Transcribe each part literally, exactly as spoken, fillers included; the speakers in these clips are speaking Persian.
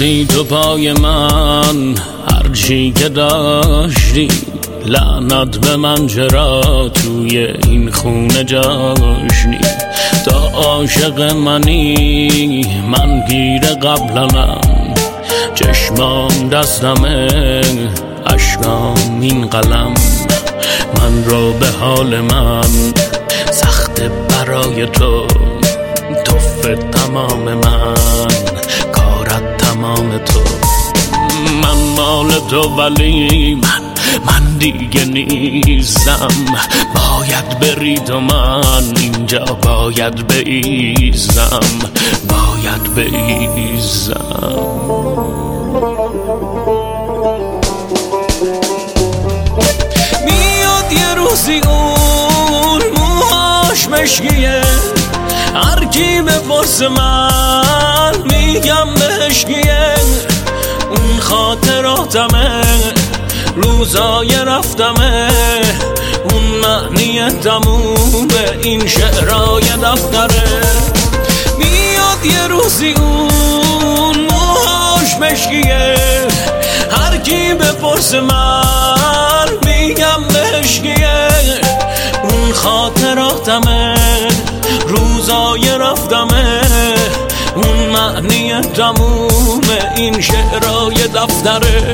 ریختی تو پای من هرچی که داشتی، لعنت به من چرا توی این خونه جاشنی. تا عاشق منی من گیر قبلنم، چشمام دستمه اشکام این قلم. من رو به حال من سخت برای تو، توف تمام من کارت تمام تو. من مال تو ولی من من دیگه نیستم، باید بری تو، من اینجا باید بایستم، باید بایستم. میاد یه روزی اون موهاش مشکیه، هر کی بپرسه من میگم مشکیه. اون خاطراتمه، روزای رفتمه، اون معنی تمومه این شعرهای دفتره. میاد یه روزی اون موهاش مشکیه، هر کی بپرسه من میگم مشکیه. اون خاطراتمه، روزای رفتمه، اون معنی تمومه این شعرهای دفتره.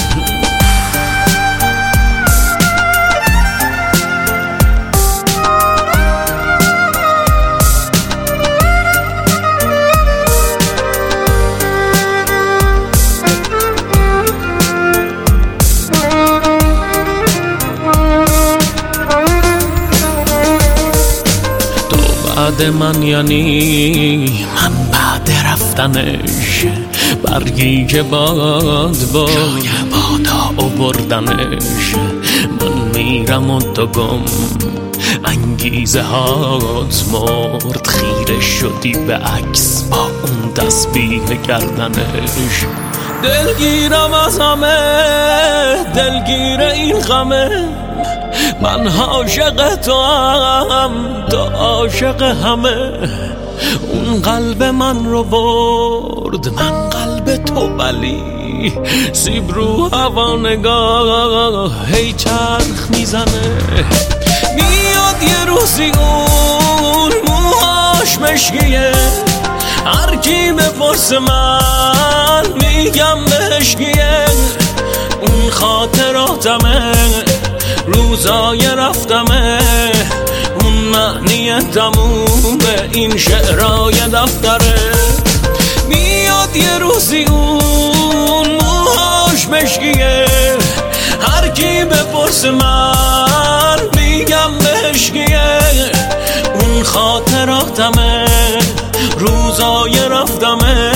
بعد من یعنی من بعد رفتنش، برگی که باد باد جای بادا آوردنش. من میرم و تو گم، انگیزه هات مرد، خیره شدی به عکس با اون تسبیح گردنش. دلگیرم از همه، دلگیر این غمه، من عاشق تو هم، تو عاشق همه. اون قلب من رو برد، من قلب تو ولی سیب رو هوا نگاه هی چرخ میزنه. میاد یه روزی اون موهاش مشکیه، هر کی بپرسه من میگم مشکیه. اون خاطراتمه، روزای رفتمه، اون معنی تمومه این شعرهای دفتره. میاد یه روزی اون موهاش مشکیه، هر کی بپرسه من میگم مشکیه. اون خاطراتمه، روزای رفتمه،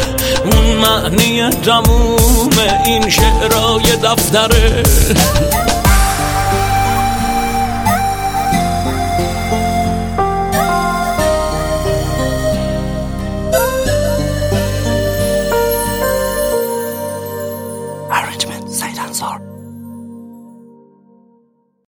اون معنی تمومه این شعرهای دفتره.